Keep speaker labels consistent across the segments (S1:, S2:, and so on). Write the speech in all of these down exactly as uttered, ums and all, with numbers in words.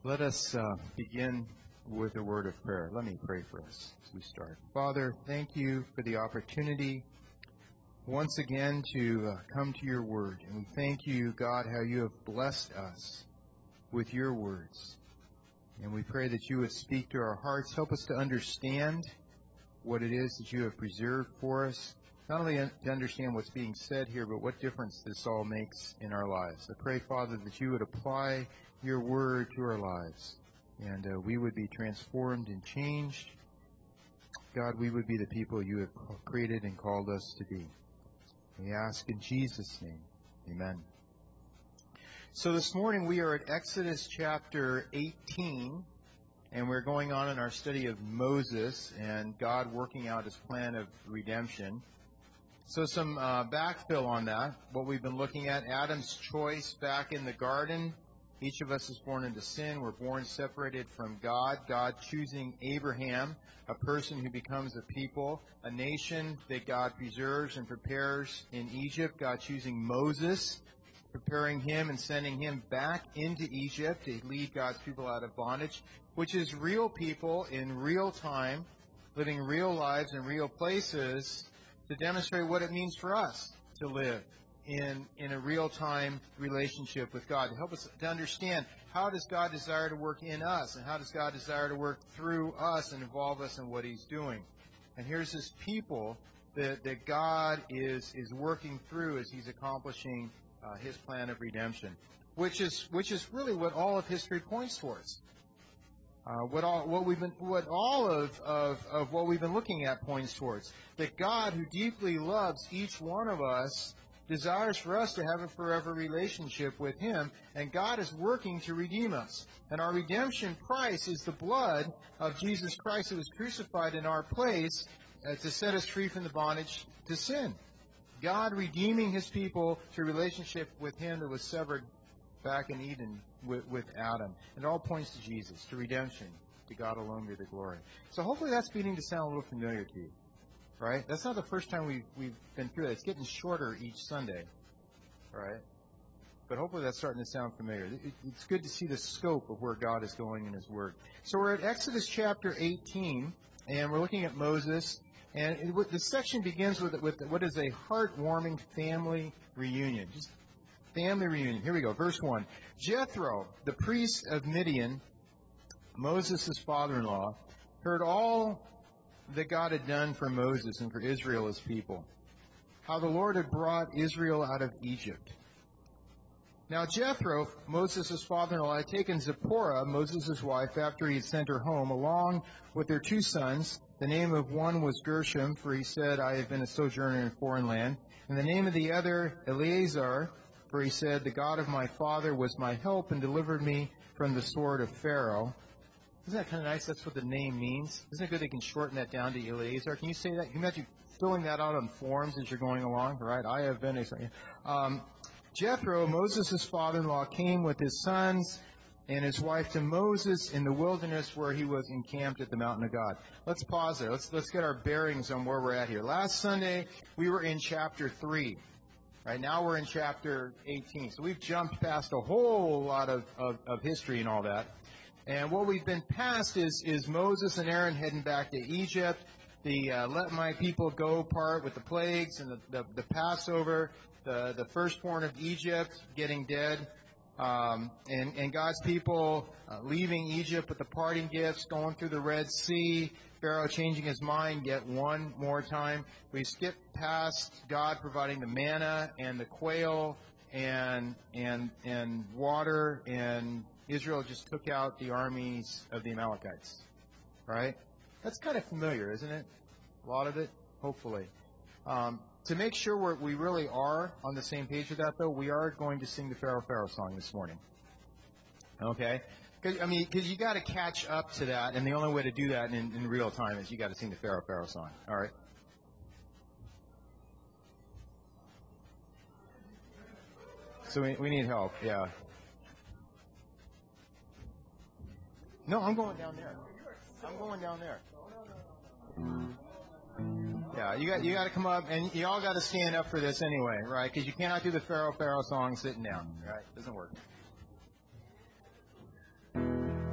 S1: Let us uh, begin with a word of prayer. Let me pray for us as we start. Father, thank you for the opportunity once again to uh, come to your word. And we thank you, God, how you have blessed us with your words. And we pray that you would speak to our hearts. Help us to understand what it is that you have preserved for us. Not only to understand what's being said here, but what difference this all makes in our lives. I pray, Father, that you would apply your word to our lives, and uh, we would be transformed and changed. God, we would be the people you have created and called us to be. We ask in Jesus' name. Amen. So this morning we are at Exodus chapter eighteen, and we're going on in our study of Moses and God working out his plan of redemption. So some uh, backfill on that, what we've been looking at, Adam's choice back in the garden. Each of us is born into sin. We're born separated from God. God choosing Abraham, a person who becomes a people, a nation that God preserves and prepares in Egypt. God choosing Moses, preparing him and sending him back into Egypt to lead God's people out of bondage, which is real people in real time, living real lives in real places, to demonstrate what it means for us to live in in a real-time relationship with God, to help us to understand how does God desire to work in us, and how does God desire to work through us and involve us in what he's doing. And here's this people that, that God is is working through as he's accomplishing uh, his plan of redemption, which is which is really what all of history points towards. Uh, what all what we've been what all of, of of what we've been looking at points towards, that God, who deeply loves each one of us, desires for us to have a forever relationship with him, and God is working to redeem us. And our redemption price is the blood of Jesus Christ who was crucified in our place uh, to set us free from the bondage to sin. God redeeming his people to a relationship with him that was severed back in Eden with, with Adam. And it all points to Jesus, to redemption, to God alone be the glory. So hopefully that's beginning to sound a little familiar to you, right? That's not the first time we've, we've been through that. It's getting shorter each Sunday, right? But hopefully that's starting to sound familiar. It, it's good to see the scope of where God is going in his word. So we're at Exodus chapter eighteen, and we're looking at Moses. And it, the section begins with, with what is a heartwarming family reunion. Just family reunion. Here we go. Verse one. Jethro, the priest of Midian, Moses' father-in-law, heard all that God had done for Moses and for Israel, his people, how the Lord had brought Israel out of Egypt. Now Jethro, Moses' father-in-law, had taken Zipporah, Moses' wife, after he had sent her home, along with their two sons. The name of one was Gershom, for he said, I have been a sojourner in a foreign land. And the name of the other, Eleazar, for he said, the God of my father was my help and delivered me from the sword of Pharaoh. Isn't that kind of nice? That's what the name means. Isn't it good they can shorten that down to Eleazar? Can you say that? Can you imagine filling that out on forms as you're going along? Right? I have been a... Um, Jethro, Moses' father-in-law, came with his sons and his wife to Moses in the wilderness where he was encamped at the mountain of God. Let's pause there. Let's, let's get our bearings on where we're at here. Last Sunday, we were in chapter three. Right now we're in chapter eighteen. So we've jumped past a whole lot of, of, of history and all that. And what we've been past is, is Moses and Aaron heading back to Egypt, the uh, let my people go part with the plagues and the, the, the Passover, the, the firstborn of Egypt getting dead, um, and, and God's people uh, leaving Egypt with the parting gifts, going through the Red Sea, Pharaoh changing his mind yet one more time. We skipped past God providing the manna and the quail and and and water, and Israel just took out the armies of the Amalekites. Right? That's kind of familiar, isn't it? A lot of it, hopefully. Um, to make sure we're, we really are on the same page with that, though, we are going to sing the Pharaoh Pharaoh song this morning. Okay? Cause, I mean, because you got to catch up to that, and the only way to do that in, in real time is you got to sing the Pharaoh Pharaoh song. All right? So we, we need help. Yeah. No, I'm going down there. I'm going down there. Yeah, you got you got to come up, and you all got to stand up for this anyway, right? Because you cannot do the Pharaoh Pharaoh song sitting down, right? Doesn't work.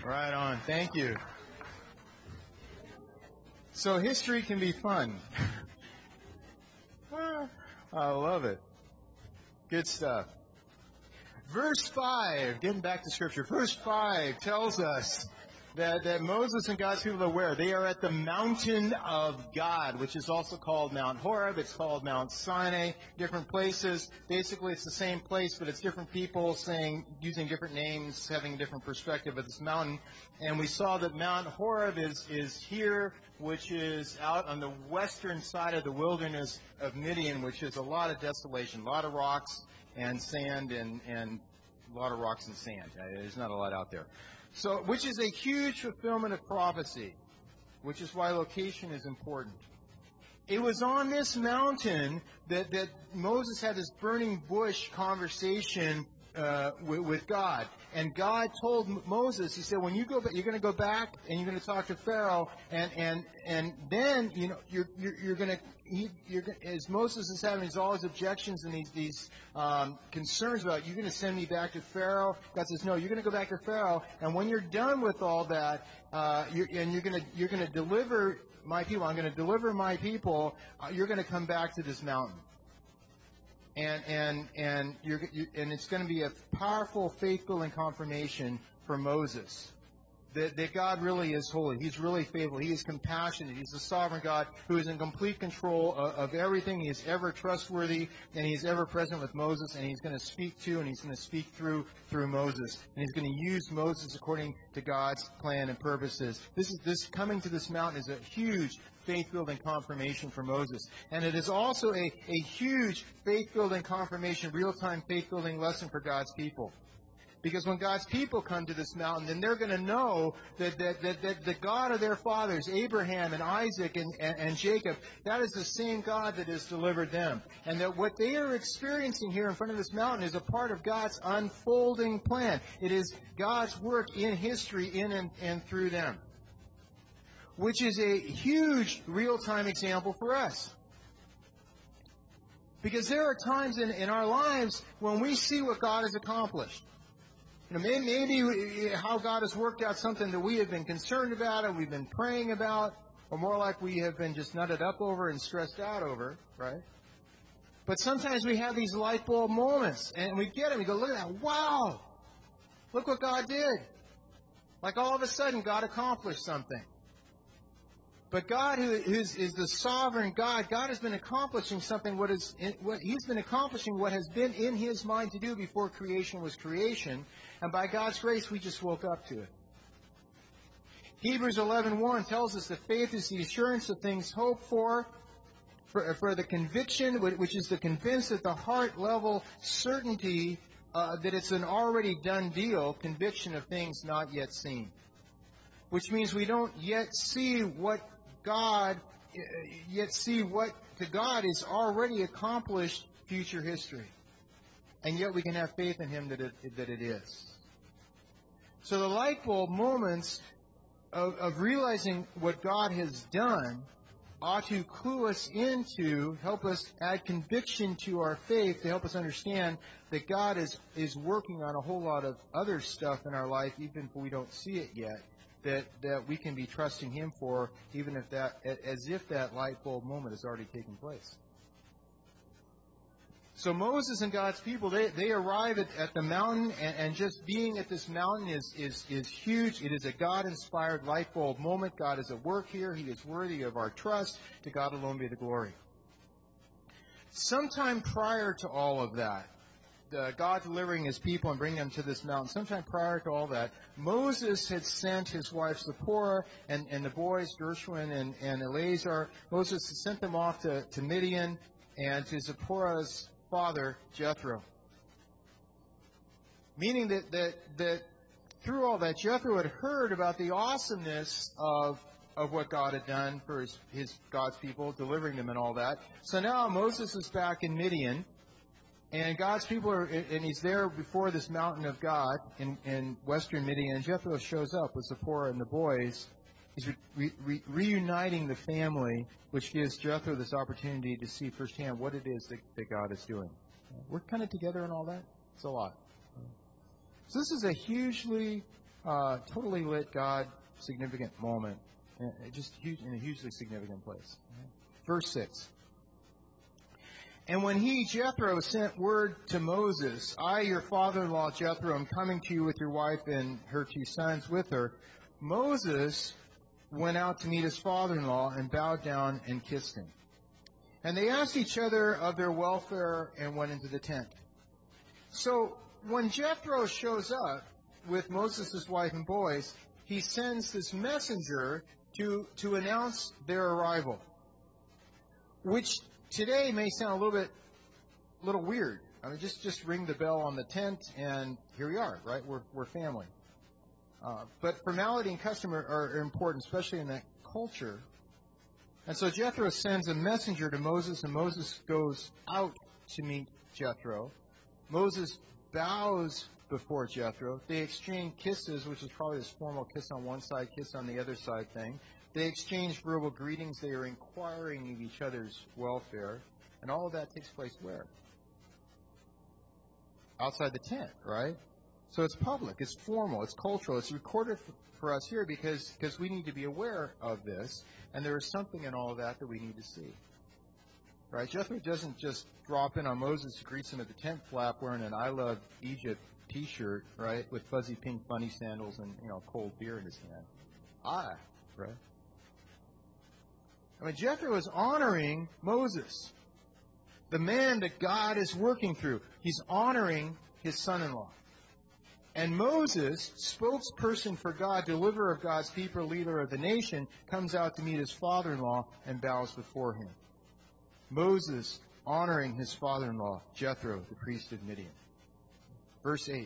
S1: Right on. Thank you. So history can be fun. I love it. Good stuff. Verse five, getting back to Scripture, verse five tells us that, that Moses and God's people are where? They are at the mountain of God, which is also called Mount Horeb. It's called Mount Sinai, different places. Basically, it's the same place, but it's different people saying, using different names, having a different perspective of this mountain. And we saw that Mount Horeb is, is here, which is out on the western side of the wilderness of Midian, which is a lot of desolation, a lot of rocks and sand and, and a lot of rocks and sand. There's not a lot out there. So, which is a huge fulfillment of prophecy, which is why location is important. It was on this mountain that, that Moses had this burning bush conversation uh, with, with God. And God told M- Moses, he said, when you go back, you're going to go back and you're going to talk to Pharaoh, and, and, and then, you know, you're, you're, you're going to, he, you're, as Moses is having these, all his objections and these, these um, concerns about, you're going to send me back to Pharaoh. God says, no, you're going to go back to Pharaoh, and when you're done with all that, uh, you're, and you're going to, you're going to deliver my people, I'm going to deliver my people, uh, you're going to come back to this mountain. And and and you're you, and it's going to be a powerful, faith-building confirmation for Moses that, that God really is holy. He's really faithful. He is compassionate. He's the sovereign God who is in complete control of, of everything. He is ever trustworthy, and He's ever present with Moses. And He's going to speak to, and He's going to speak through through Moses. And He's going to use Moses according to God's plan and purposes. This is this coming to this mountain is a huge faith-building confirmation for Moses. And it is also a, a huge faith-building confirmation, real-time faith-building lesson for God's people. Because when God's people come to this mountain, then they're going to know that, that, that, that the God of their fathers, Abraham and Isaac and, and, and Jacob, that is the same God that has delivered them. And that what they are experiencing here in front of this mountain is a part of God's unfolding plan. It is God's work in history in and, and through them. Which is a huge real-time example for us. Because there are times in, in our lives when we see what God has accomplished. You know, maybe, maybe how God has worked out something that we have been concerned about and we've been praying about, or more like we have been just nutted up over and stressed out over, right? But sometimes we have these light bulb moments, and we get them, we go, look at that, wow! Look what God did. Like all of a sudden, God accomplished something. But God, who is, is the sovereign God, God has been accomplishing something. What is what He's been accomplishing what has been in His mind to do before creation was creation, and by God's grace, we just woke up to it. Hebrews eleven one tells us that faith is the assurance of things hoped for, for, for the conviction, which is the convinced at the heart level certainty uh, that it's an already done deal, conviction of things not yet seen. Which means we don't yet see what God, yet see what to God is already accomplished future history. And yet we can have faith in Him that it, that it is. So the light bulb moments of, of realizing what God has done ought to clue us into, help us add conviction to our faith, to help us understand that God is, is working on a whole lot of other stuff in our life, even if we don't see it yet. That, that we can be trusting Him for, even if that, as if that light bulb moment has already taken place. So Moses and God's people, they, they arrive at, at the mountain, and, and just being at this mountain is, is, is huge. It is a God-inspired light bulb moment. God is at work here. He is worthy of our trust. To God alone be the glory. Sometime prior to all of that, Uh, God delivering His people and bringing them to this mountain, sometime prior to all that, Moses had sent his wife Zipporah and, and the boys, Gershwin and, and Eleazar. Moses had sent them off to, to Midian and to Zipporah's father, Jethro. Meaning that, that, that through all that, Jethro had heard about the awesomeness of of what God had done for his, his God's people, delivering them and all that. So now Moses is back in Midian. And God's people are, and he's there before this mountain of God in, in western Midian. And Jethro shows up with Zipporah and the boys. He's re, re, reuniting the family, which gives Jethro this opportunity to see firsthand what it is that, that God is doing. We're kind of together in all that. It's a lot. So this is a hugely uh, totally lit God significant moment, uh, just huge, in a hugely significant place. Verse six. And when he, Jethro, sent word to Moses, I, your father-in-law Jethro, am coming to you with your wife and her two sons with her, Moses went out to meet his father-in-law and bowed down and kissed him. And they asked each other of their welfare and went into the tent. So when Jethro shows up with Moses' wife and boys, he sends this messenger to, to announce their arrival, which today may sound a little bit, little weird. I mean, just, just ring the bell on the tent, and here we are, right? We're, we're family. Uh, but formality and custom are, are important, especially in that culture. And so Jethro sends a messenger to Moses, and Moses goes out to meet Jethro. Moses bows before Jethro. They exchange kisses, which is probably this formal kiss on one side, kiss on the other side thing. They exchange verbal greetings. They are inquiring of each other's welfare. And all of that takes place where? Outside the tent, right? So it's public, it's formal, it's cultural, it's recorded for, for us here because, because we need to be aware of this. And there is something in all of that that we need to see. Right? Jethro doesn't just drop in on Moses, greets him at the tent flap wearing an I Love Egypt t-shirt, right, with fuzzy pink bunny sandals and, you know, cold beer in his hand. Ah, right? I mean, Jethro is honoring Moses, the man that God is working through. He's honoring his son-in-law. And Moses, spokesperson for God, deliverer of God's people, leader of the nation, comes out to meet his father-in-law and bows before him. Moses honoring his father-in-law, Jethro, the priest of Midian. Verse eight.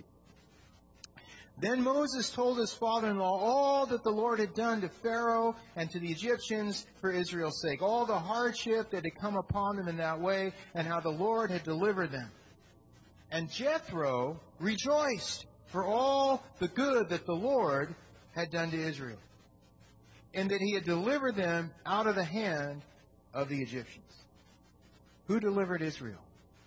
S1: Then Moses told his father-in-law all that the Lord had done to Pharaoh and to the Egyptians for Israel's sake, all the hardship that had come upon them in that way, and how the Lord had delivered them. And Jethro rejoiced for all the good that the Lord had done to Israel, and that he had delivered them out of the hand of the Egyptians. Who delivered Israel?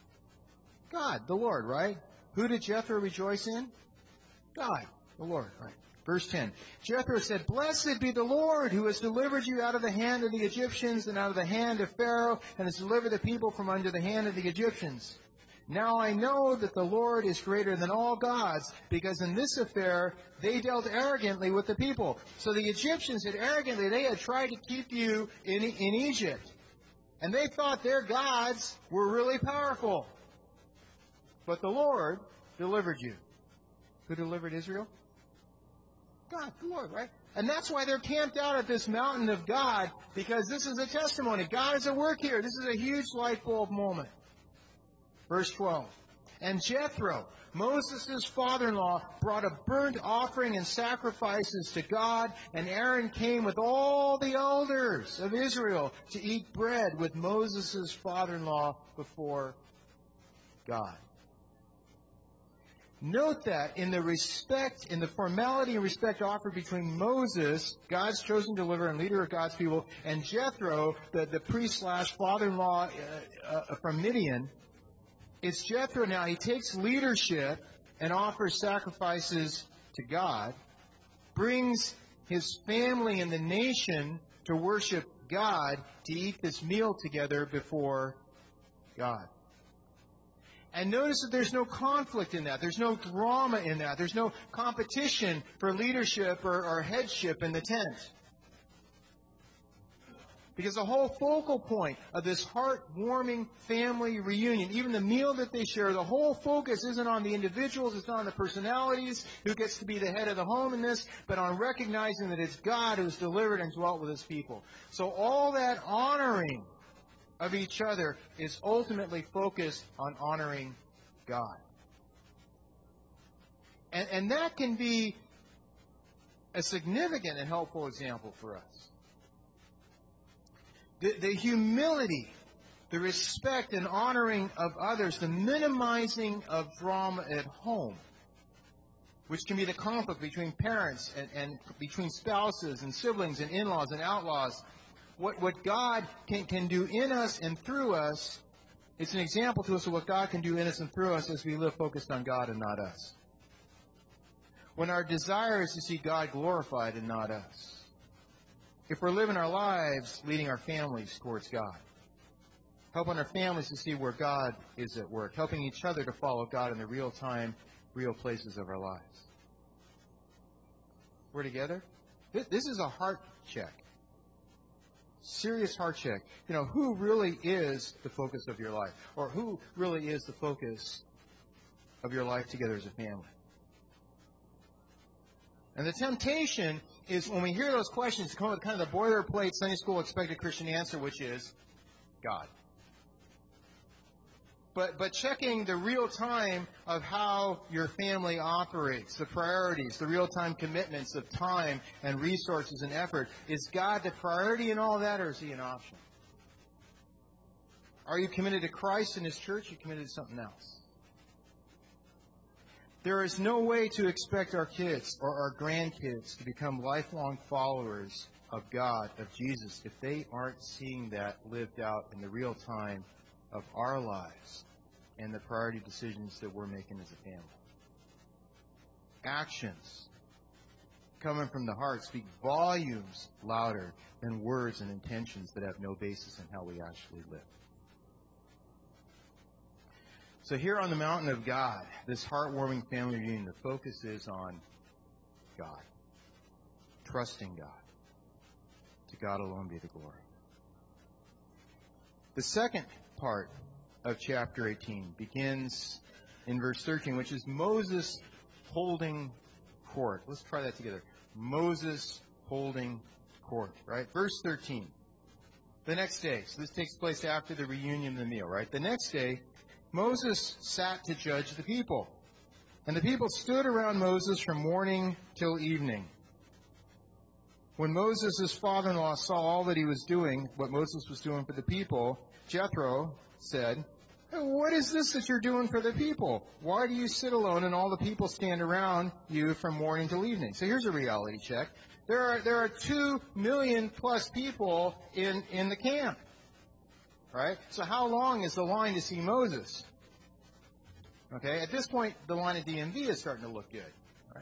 S1: God, the Lord, right? Who did Jethro rejoice in? God, the Lord, right? Verse ten. Jethro said, Blessed be the Lord who has delivered you out of the hand of the Egyptians and out of the hand of Pharaoh, and has delivered the people from under the hand of the Egyptians. Now I know that the Lord is greater than all gods, because in this affair they dealt arrogantly with the people. So the Egyptians had arrogantly, they had tried to keep you in, in Egypt. And they thought their gods were really powerful. But the Lord delivered you. Who delivered Israel? God, the Lord, right? And that's why they're camped out at this mountain of God, because this is a testimony. God is at work here. This is a huge light bulb moment. Verse twelve. And Jethro, Moses' father-in-law, brought a burnt offering and sacrifices to God, and Aaron came with all the elders of Israel to eat bread with Moses' father-in-law before God. Note that in the respect, in the formality and respect offered between Moses, God's chosen deliverer and leader of God's people, and Jethro, the, the priest slash father-in-law uh, uh, from Midian, it's Jethro now. He takes leadership and offers sacrifices to God, brings his family and the nation to worship God, to eat this meal together before God. And notice that there's no conflict in that. There's no drama in that. There's no competition for leadership or, or headship in the tent. Because the whole focal point of this heartwarming family reunion, even the meal that they share, the whole focus isn't on the individuals, it's not on the personalities, who gets to be the head of the home in this, but on recognizing that it's God who's delivered and dwelt with his people. So all that honoring of each other is ultimately focused on honoring God. And, and that can be a significant and helpful example for us. The, the humility, the respect and honoring of others, the minimizing of drama at home, which can be the conflict between parents and, and between spouses and siblings and in-laws and outlaws. What, what God can, can do in us and through us, it's an example to us of what God can do in us and through us as we live focused on God and not us. when our desire is to see God glorified and not us. If we're living our lives leading our families towards God. Helping our families to see where God is at work. Helping each other to follow God in the real time, real places of our lives. We're together? This is a heart check. Serious heart check. You know, who really is the focus of your life? Or who really is the focus of your life together as a family? And the temptation is when we hear those questions, to come up with kind of the boilerplate Sunday school expected Christian answer, which is God. But but checking the real time of how your family operates, the priorities, the real time commitments of time and resources and effort, is God the priority in all that, or is He an option? Are you committed to Christ and His church, or are you committed to something else? There is no way to expect our kids or our grandkids to become lifelong followers of God, of Jesus, if they aren't seeing that lived out in the real time of our lives and the priority decisions that we're making as a family. Actions coming from the heart speak volumes louder than words and intentions that have no basis in how we actually live. So here on the mountain of God, this heartwarming family reunion, the focus is on God. Trusting God. To God alone be the glory. The second part of chapter eighteen begins in verse thirteen, which is Moses holding court. Let's try that together. Moses holding court, right? Verse thirteen. The next day, so this takes place after the reunion of the meal, right? The next day, Moses sat to judge the people. And the people stood around Moses from morning till evening. When Moses' father-in-law saw all that he was doing, what Moses was doing for the people, Jethro said, "What is this that you're doing for the people? Why do you sit alone and all the people stand around you from morning till evening?" So here's a reality check. There are there are two million plus people in, in the camp. Right? So how long is the line to see Moses? Okay, at this point, the line at D M V is starting to look good. Right?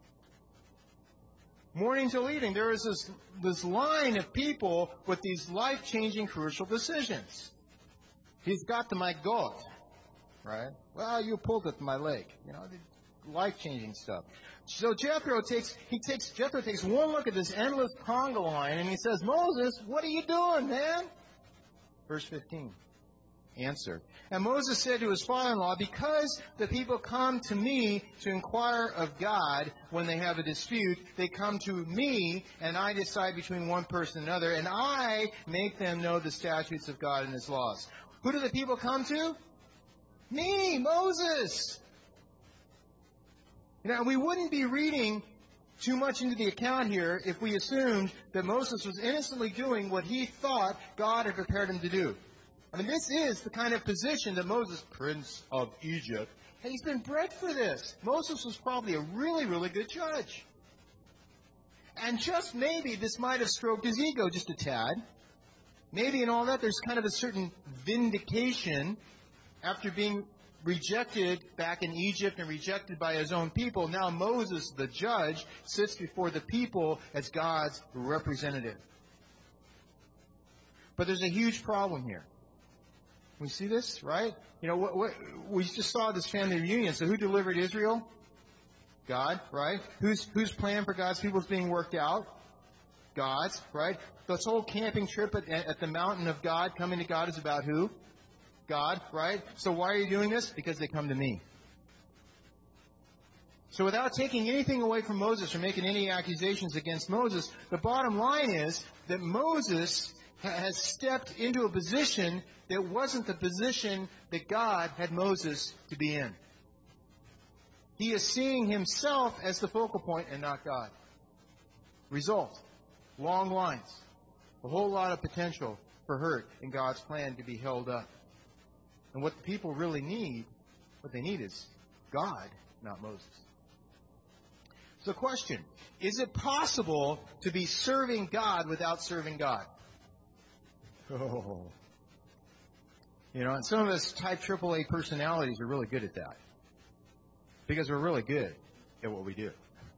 S1: Morning till evening, there is this, this line of people with these life-changing, crucial decisions. He's got to my goat. Right? Well, you pulled at my leg. You know, life-changing stuff. So Jethro takes, he takes, Jethro takes one look at this endless conga line and he says, "Moses, what are you doing, man?" Verse fifteen. Answer. And Moses said to his father-in-law, "Because the people come to me to inquire of God when they have a dispute, they come to me, and I decide between one person and another, and I make them know the statutes of God and His laws." Who do the people come to? Me, Moses. Now, we wouldn't be reading too much into the account here if we assumed that Moses was innocently doing what he thought God had prepared him to do. I mean, this is the kind of position that Moses, Prince of Egypt, and he's been bred for this. Moses was probably a really, really good judge. And just maybe this might have stroked his ego just a tad. Maybe in all that there's kind of a certain vindication after being rejected back in Egypt and rejected by his own people. Now Moses, the judge, sits before the people as God's representative. But there's a huge problem here. We see this, right? You know, what, what, we just saw this family reunion. So who delivered Israel? God, right? Whose whose plan for God's people is being worked out? God's, right? This whole camping trip at, at the mountain of God, coming to God, is about who? God, right? So why are you doing this? Because they come to me. So without taking anything away from Moses or making any accusations against Moses, the bottom line is that Moses has stepped into a position that wasn't the position that God had Moses to be in. He is seeing himself as the focal point and not God. Result, long lines, a whole lot of potential for hurt in God's plan to be held up. And what the people really need, what they need is God, not Moses. So question, is it possible to be serving God without serving God? Oh. You know, and some of us type triple A personalities are really good at that. Because we're really good at what we do.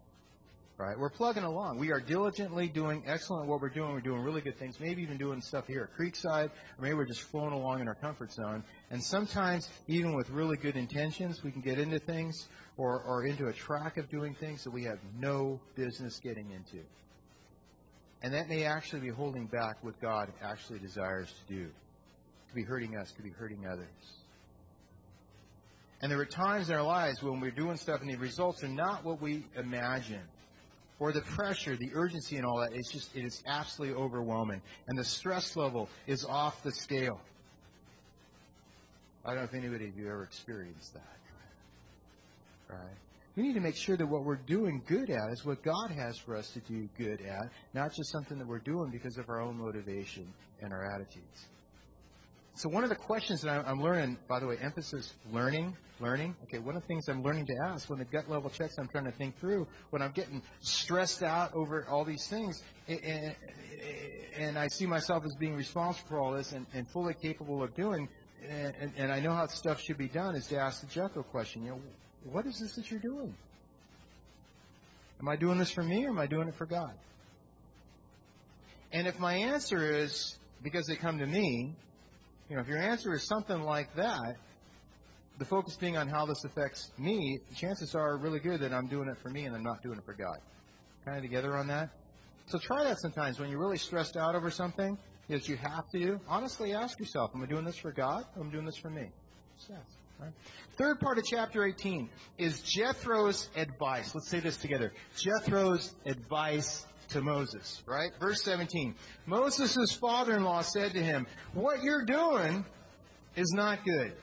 S1: Right? We're plugging along. We are diligently doing excellent at what we're doing. We're doing really good things, maybe even doing stuff here at Creekside, or maybe we're just flowing along in our comfort zone. And sometimes, even with really good intentions, we can get into things or, or into a track of doing things that we have no business getting into. And that may actually be holding back what God actually desires to do. Could be hurting us, could be hurting others. And there are times in our lives when we're doing stuff and the results are not what we imagine. Or the pressure, the urgency and all that, it's just, it is absolutely overwhelming. And the stress level is off the scale. I don't know if anybody of you ever experienced that. Right? We need to make sure that what we're doing good at is what God has for us to do good at, not just something that we're doing because of our own motivation and our attitudes. So one of the questions that I'm learning, by the way, emphasis learning, learning. Okay, one of the things I'm learning to ask when the gut level checks I'm trying to think through, when I'm getting stressed out over all these things, and, and I see myself as being responsible for all this and, and fully capable of doing, and, and I know how stuff should be done, is to ask the Jethro question, you know, what is this that you're doing? Am I doing this for me or am I doing it for God? And if my answer is because they come to me, you know, if your answer is something like that, the focus being on how this affects me, the chances are really good that I'm doing it for me and I'm not doing it for God. Kind of together on that? So try that sometimes when you're really stressed out over something that you have to do. Honestly ask yourself, am I doing this for God or am I doing this for me? Just ask. Right? Third part of chapter eighteen is Jethro's advice. Let's say this together. Jethro's advice to Moses, right? Verse seventeen. Moses' father-in-law said to him, what you're doing is not good.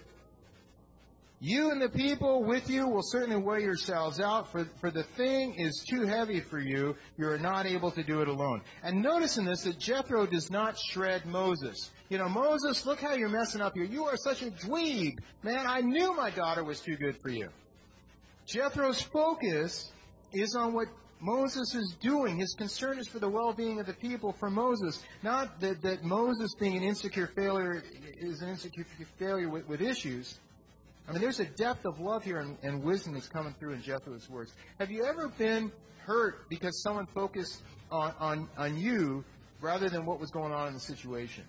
S1: You and the people with you will certainly weigh yourselves out, for, for the thing is too heavy for you. You are not able to do it alone. And notice in this that Jethro does not shred Moses. You know, Moses, look how you're messing up here. You are such a dweeb. Man, I knew my daughter was too good for you. Jethro's focus is on what Moses is doing. His concern is for the well-being of the people, for Moses. Not that, that Moses being an insecure failure is an insecure failure with, with issues. I mean, there's a depth of love here and, and wisdom that's coming through in Jethro's words. Have you ever been hurt because someone focused on, on, on you rather than what was going on in the situation?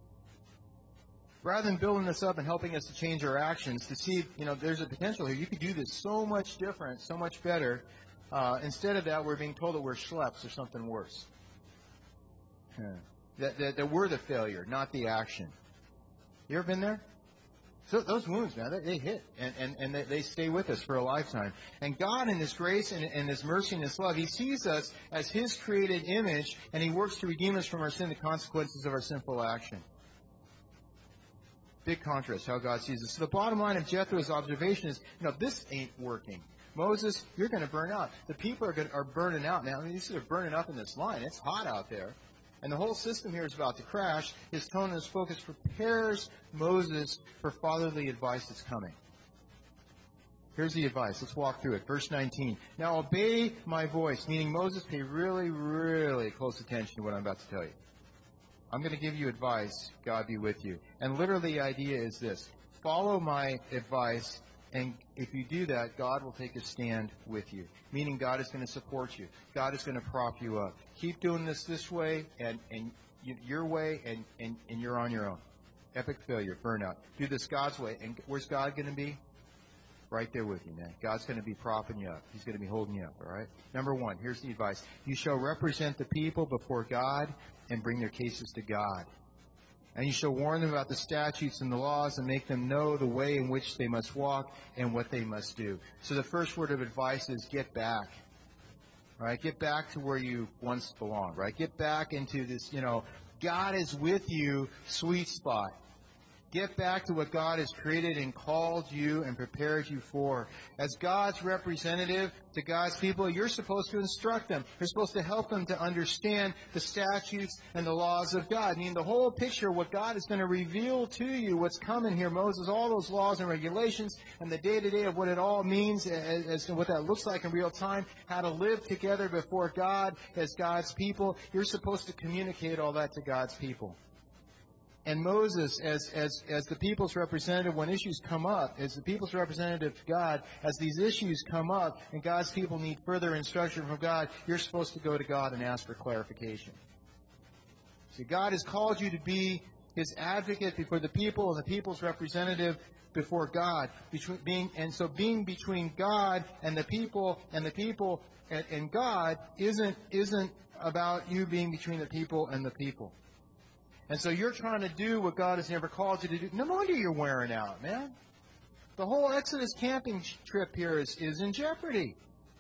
S1: Rather than building this up and helping us to change our actions, to see, you know, there's a potential here. You could do this so much different, so much better. Uh, instead of that, we're being told that we're schleps or something worse. Yeah. That, that, that we're the failure, not the action. You ever been there? So those wounds, man, they, they hit, and, and, and they, they stay with us for a lifetime. And God, in His grace and, and His mercy and His love, He sees us as His created image, and He works to redeem us from our sin, the consequences of our sinful action. Big contrast, how God sees us. So the bottom line of Jethro's observation is, you know, this ain't working. Moses, you're going to burn out. The people are, going, are burning out now. I mean, these are burning up in this line. It's hot out there. And the whole system here is about to crash. His tone and his focus prepares Moses for fatherly advice that's coming. Here's the advice. Let's walk through it. Verse nineteen. Now obey my voice, meaning Moses, pay really, really close attention to what I'm about to tell you. I'm going to give you advice. God be with you. And literally the idea is this. Follow my advice, and if you do that, God will take a stand with you. Meaning God is going to support you. God is going to prop you up. Keep doing this this way and, and your way, and, and, and you're on your own. Epic failure, burnout. Do this God's way. And where's God going to be? Right there with you, man. God's going to be propping you up. He's going to be holding you up, all right? Number one, here's the advice. You shall represent the people before God and bring their cases to God. And you shall warn them about the statutes and the laws and make them know the way in which they must walk and what they must do. So the first word of advice is get back. Right? Get back to where you once belonged. Right? Get back into this, you know, God is with you sweet spot. Get back to what God has created and called you and prepared you for. As God's representative to God's people, you're supposed to instruct them. You're supposed to help them to understand the statutes and the laws of God. I mean, the whole picture of what God is going to reveal to you, what's coming here, Moses, all those laws and regulations and the day-to-day of what it all means as, as to what that looks like in real time, how to live together before God as God's people. You're supposed to communicate all that to God's people. And Moses, as, as, as the people's representative, when issues come up, as the people's representative to God, as these issues come up and God's people need further instruction from God, you're supposed to go to God and ask for clarification. See, God has called you to be His advocate before the people and the people's representative before God. Between, being, and so being between God and the people and the people and, and God isn't, isn't about you being between the people and the people. And so you're trying to do what God has never called you to do. No wonder you're wearing out, man. The whole Exodus camping trip here is, is in jeopardy.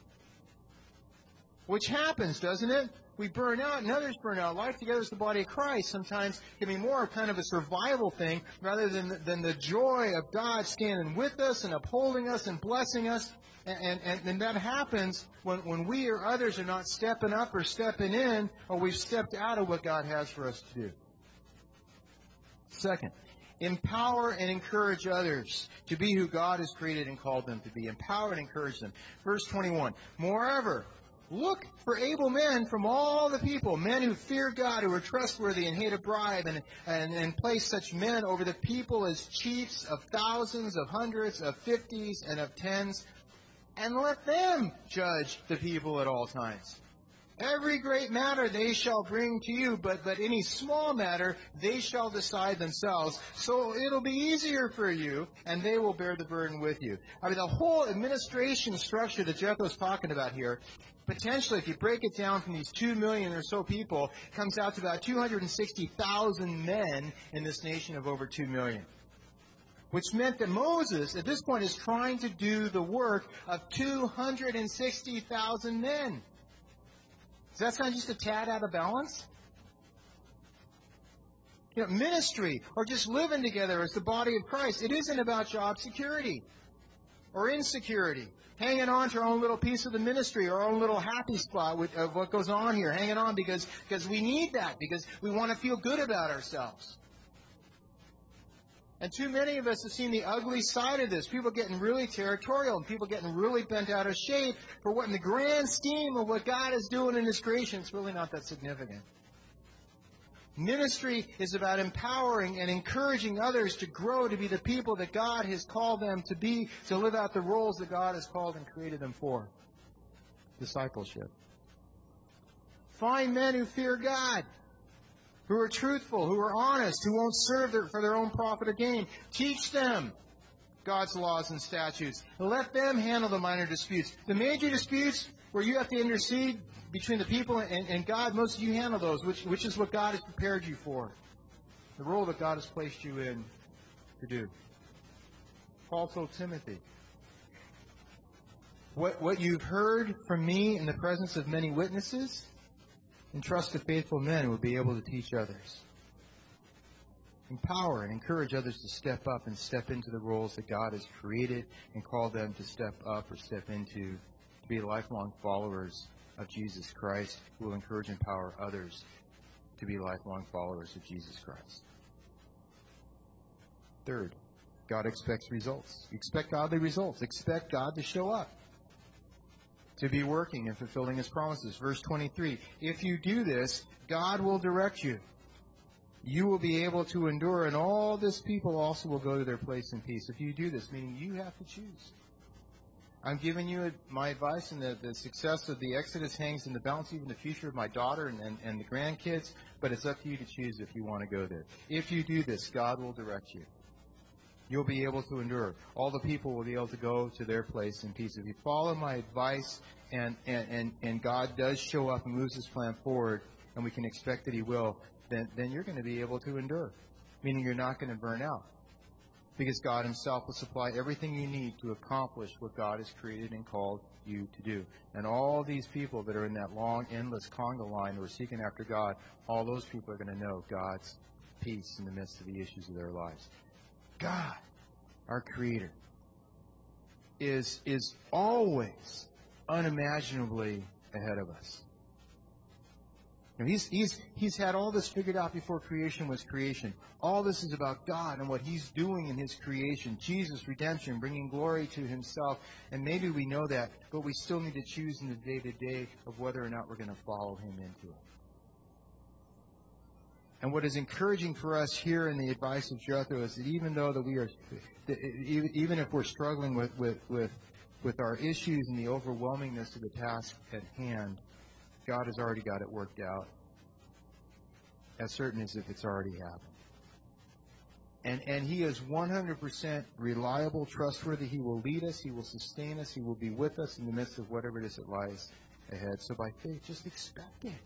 S1: Which happens, doesn't it? We burn out and others burn out. Life together is the body of Christ. Sometimes can be more kind of a survival thing rather than, than the joy of God standing with us and upholding us and blessing us. And, and, and that happens when, when we or others are not stepping up or stepping in, or we've stepped out of what God has for us to do. Second, empower and encourage others to be who God has created and called them to be. Empower and encourage them. Verse twenty-one, moreover, look for able men from all the people, men who fear God, who are trustworthy and hate a bribe, and, and, and place such men over the people as chiefs of thousands, of hundreds, of fifties, and of tens, and let them judge the people at all times. Every great matter they shall bring to you, but, but any small matter they shall decide themselves. So it'll be easier for you, and they will bear the burden with you. I mean, the whole administration structure that Jethro's talking about here, potentially, if you break it down from these two million or so people, comes out to about two hundred sixty thousand men in this nation of over two million. Which meant that Moses, at this point, is trying to do the work of two hundred sixty thousand men. Does that sound just a tad out of balance? You know, ministry or just living together as the body of Christ, it isn't about job security or insecurity. Hanging on to our own little piece of the ministry, our own little happy spot with, of what goes on here. Hanging on because, because we need that, because we want to feel good about ourselves. And too many of us have seen the ugly side of this. People getting really territorial and people getting really bent out of shape for what in the grand scheme of what God is doing in His creation, it's really not that significant. Ministry is about empowering and encouraging others to grow to be the people that God has called them to be, to live out the roles that God has called and created them for. Discipleship. Find men who fear God, who are truthful, who are honest, who won't serve their, for their own profit or gain. Teach them God's laws and statutes. Let them handle the minor disputes. The major disputes where you have to intercede between the people and, and God, most of you handle those, which, which is what God has prepared you for. The role that God has placed you in to do. Paul told Timothy, what, what you've heard from me in the presence of many witnesses, entrust to faithful men who will be able to teach others. Empower and encourage others to step up and step into the roles that God has created and called them to step up or step into, to be lifelong followers of Jesus Christ, who will encourage and empower others to be lifelong followers of Jesus Christ. Third, God expects results. Expect godly results. Expect God to show up, to be working and fulfilling His promises. Verse twenty-three, if you do this, God will direct you. You will be able to endure, and all this people also will go to their place in peace. If you do this, meaning you have to choose. I'm giving you my advice, and the, the success of the Exodus hangs in the balance, even the future of my daughter and, and, and the grandkids, but it's up to you to choose if you want to go there. If you do this, God will direct you. You'll be able to endure. All the people will be able to go to their place in peace. If you follow my advice and, and, and, and God does show up and moves His plan forward, and we can expect that He will, then, then you're going to be able to endure, meaning you're not going to burn out. Because God Himself will supply everything you need to accomplish what God has created and called you to do. And all these people that are in that long, endless conga line who are seeking after God, all those people are going to know God's peace in the midst of the issues of their lives. God, our Creator, is, is always unimaginably ahead of us. You know, he's, he's, he's had all this figured out before creation was creation. All this is about God and what He's doing in His creation. Jesus, redemption, bringing glory to Himself. And maybe we know that, but we still need to choose in the day-to-day of whether or not we're going to follow Him into it. And what is encouraging for us here in the advice of Jethro is that even though that we are, that even if we're struggling with, with, with, with our issues and the overwhelmingness of the task at hand, God has already got it worked out, as certain as if it's already happened. And, and He is one hundred percent reliable, trustworthy. He will lead us. He will sustain us. He will be with us in the midst of whatever it is that lies ahead. So by faith, just expect it.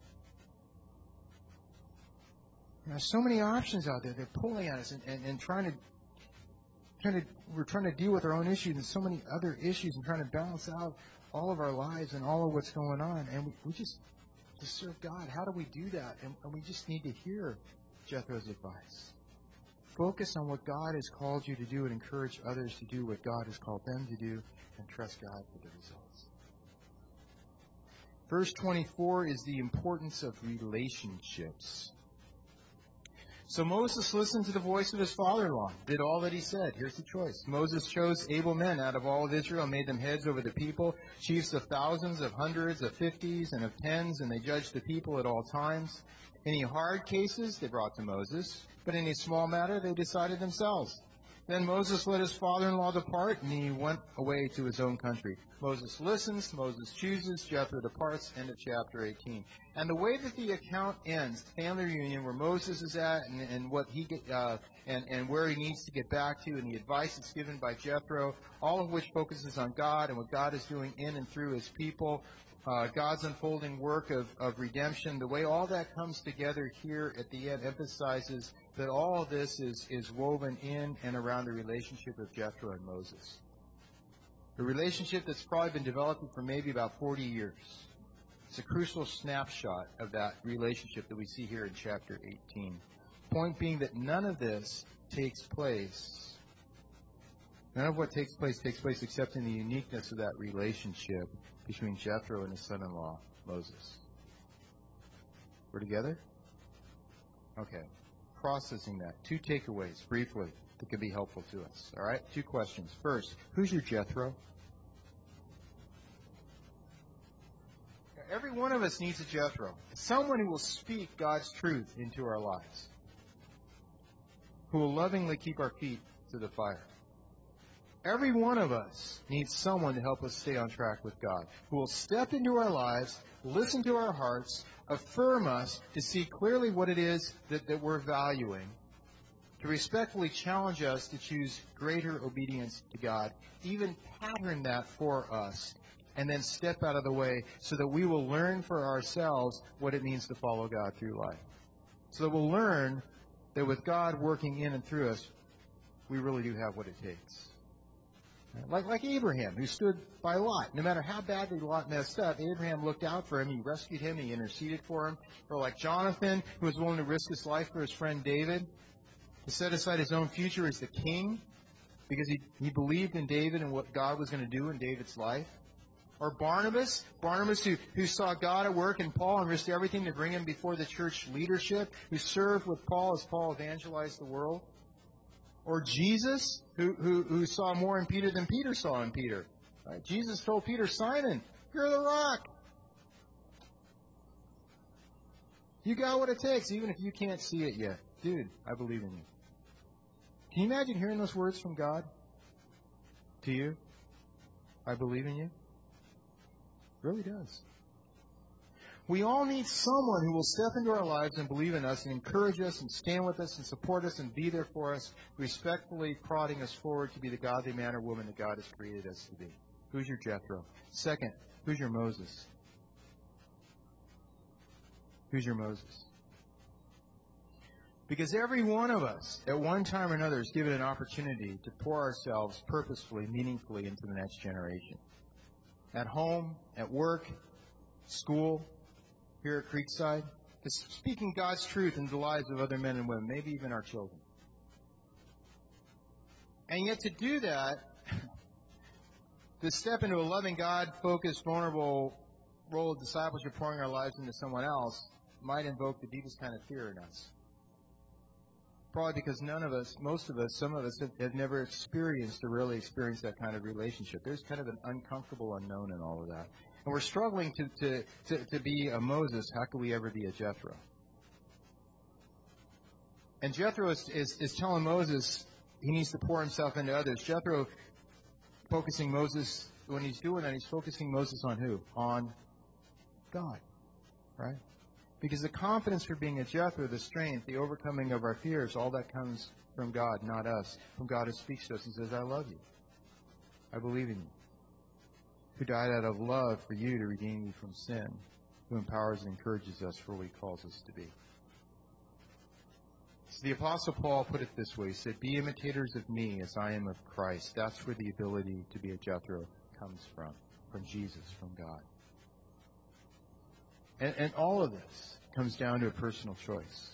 S1: There's so many options out there. They're pulling at us and, and, and trying to, trying to, we're trying to deal with our own issues and so many other issues and trying to balance out all of our lives and all of what's going on. And we, we just, to serve God, how do we do that? And, and we just need to hear Jethro's advice. Focus on what God has called you to do and encourage others to do what God has called them to do and trust God for the results. Verse twenty-four is the importance of relationships. So Moses listened to the voice of his father-in-law, did all that he said. Here's the choice. Moses chose able men out of all of Israel and made them heads over the people, chiefs of thousands, of hundreds, of fifties, and of tens, and they judged the people at all times. Any hard cases they brought to Moses, but any small matter they decided themselves. Then Moses let his father-in-law depart, and he went away to his own country. Moses listens, Moses chooses, Jethro departs, end of chapter eighteen. And the way that the account ends, family reunion, where Moses is at, and, and what he get, uh, and, and where he needs to get back to, and the advice that's given by Jethro, all of which focuses on God and what God is doing in and through His people, uh, God's unfolding work of, of redemption. The way all that comes together here at the end emphasizes that all of this is, is woven in and around the relationship of Jethro and Moses. A relationship that's probably been developing for maybe about forty years. It's a crucial snapshot of that relationship that we see here in chapter eighteen. Point being that none of this takes place, none of what takes place takes place except in the uniqueness of that relationship between Jethro and his son-in-law, Moses. We're together? Okay. Processing that. Two takeaways, briefly, that could be helpful to us. All right? Two questions. First, who's your Jethro? Every one of us needs a Jethro. Someone who will speak God's truth into our lives. Who will lovingly keep our feet to the fire. Every one of us needs someone to help us stay on track with God. Who will step into our lives, listen to our hearts, affirm us to see clearly what it is that, that we're valuing, to respectfully challenge us to choose greater obedience to God, even pattern that for us, and then step out of the way so that we will learn for ourselves what it means to follow God through life. So that we'll learn that with God working in and through us, we really do have what it takes. Like, like Abraham, who stood by Lot. No matter how badly Lot messed up, Abraham looked out for him. He rescued him. He interceded for him. Or like Jonathan, who was willing to risk his life for his friend David, to set aside his own future as the king because he, he believed in David and what God was going to do in David's life. Or Barnabas, Barnabas who, who saw God at work in Paul and risked everything to bring him before the church leadership, who served with Paul as Paul evangelized the world. Or Jesus, who, who, who saw more in Peter than Peter saw in Peter. Right? Jesus told Peter, Simon, you're the rock. You got what it takes, even if you can't see it yet. Dude, I believe in you. Can you imagine hearing those words from God to you? I believe in you. It really does. We all need someone who will step into our lives and believe in us and encourage us and stand with us and support us and be there for us, respectfully prodding us forward to be the godly man or woman that God has created us to be. Who's your Jethro? Second, who's your Moses? Who's your Moses? Because every one of us, at one time or another, is given an opportunity to pour ourselves purposefully, meaningfully into the next generation. At home, at work, school, here at Creekside, is speaking God's truth into the lives of other men and women, maybe even our children. And yet to do that, to step into a loving, God-focused, vulnerable role of discipleship, pouring our lives into someone else, might invoke the deepest kind of fear in us. Probably because none of us, most of us, some of us have, have never experienced or really experienced that kind of relationship. There's kind of an uncomfortable unknown in all of that. And we're struggling to, to, to, to be a Moses. How can we ever be a Jethro? And Jethro is, is, is telling Moses he needs to pour himself into others. Jethro focusing Moses, when he's doing that, he's focusing Moses on who? On God, right? Because the confidence for being a Jethro, the strength, the overcoming of our fears, all that comes from God, not us. From God who speaks to us and says, I love you. I believe in you. Who died out of love for you to redeem you from sin. Who empowers and encourages us for what he calls us to be. So the Apostle Paul put it this way. He said, be imitators of me as I am of Christ. That's where the ability to be a Jethro comes from. From Jesus, from God. And, and all of this comes down to a personal choice.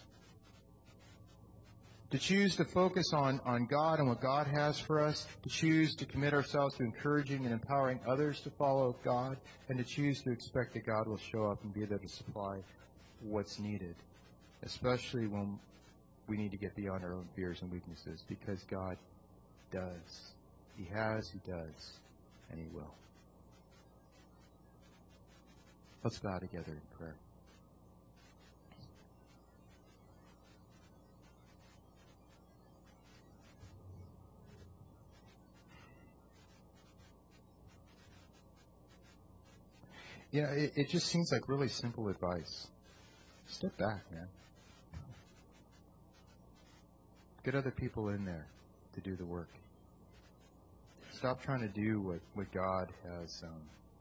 S1: To choose to focus on, on God and what God has for us, to choose to commit ourselves to encouraging and empowering others to follow God, and to choose to expect that God will show up and be there to supply what's needed, especially when we need to get beyond our own fears and weaknesses, because God does. He has, He does, and He will. Let's bow together in prayer. Yeah, it, it just seems like really simple advice. Step back, man. Get other people in there to do the work. Stop trying to do what, what God has um,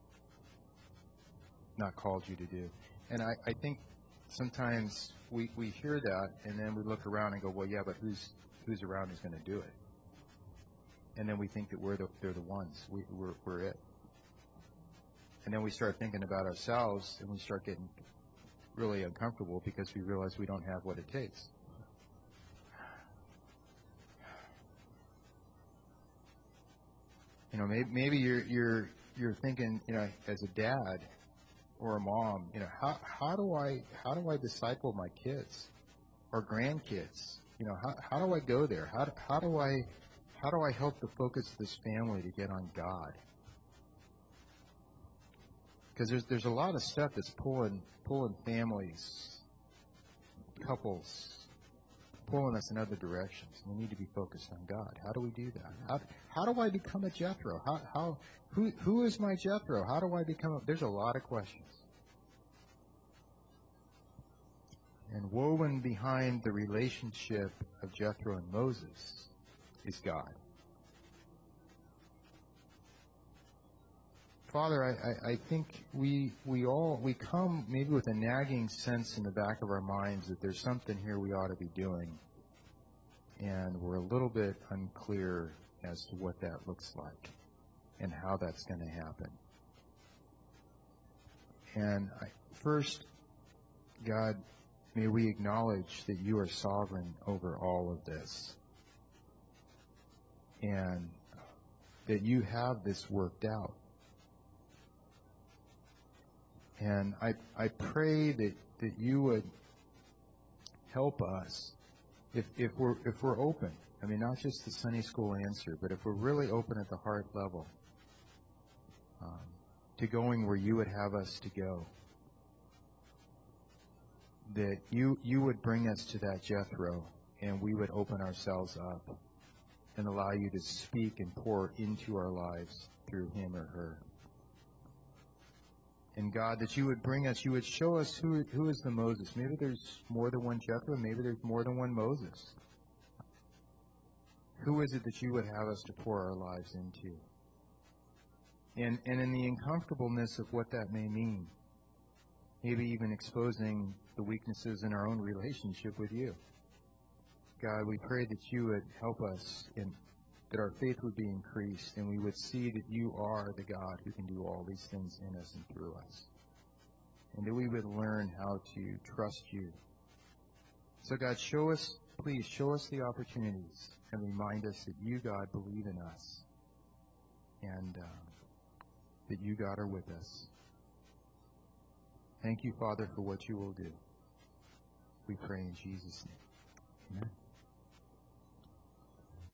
S1: not called you to do. And I, I think sometimes we, we hear that, and then we look around and go, well, yeah, but who's who's around who's going to do it? And then we think that we're the, they're the ones. We, we're, we're it. And then we start thinking about ourselves, and we start getting really uncomfortable because we realize we don't have what it takes. You know, maybe, maybe you're you're you're thinking, you know, as a dad or a mom, you know, how how do I how do I disciple my kids or grandkids? You know, how how do I go there? How how do I how do I help the focus of this family to get on God? Because there's there's a lot of stuff that's pulling pulling families, couples, pulling us in other directions. We need to be focused on God. How do we do that? How how do I become a Jethro? How how who who is my Jethro? How do I become a, there's a lot of questions. And woven behind the relationship of Jethro and Moses is God. Father, I, I, I think we we all we come maybe with a nagging sense in the back of our minds that there's something here we ought to be doing, and we're a little bit unclear as to what that looks like and how that's going to happen. And I, first, God, may we acknowledge that you are sovereign over all of this, and that you have this worked out. And I I pray that, that you would help us if if we're if we're open. I mean, not just the Sunday school answer, but if we're really open at the heart level um, to going where you would have us to go. That you you would bring us to that Jethro, and we would open ourselves up and allow you to speak and pour into our lives through him or her. And God, that you would bring us, you would show us who who is the Moses. Maybe there's more than one Jethro, maybe there's more than one Moses. Who is it that you would have us to pour our lives into? And and in the uncomfortableness of what that may mean, maybe even exposing the weaknesses in our own relationship with you. God, we pray that you would help us, and that our faith would be increased, and we would see that you are the God who can do all these things in us and through us. And that we would learn how to trust you. So God, show us, please show us the opportunities and remind us that you, God, believe in us, and uh, that you, God, are with us. Thank you, Father, for what you will do. We pray in Jesus' name. Amen.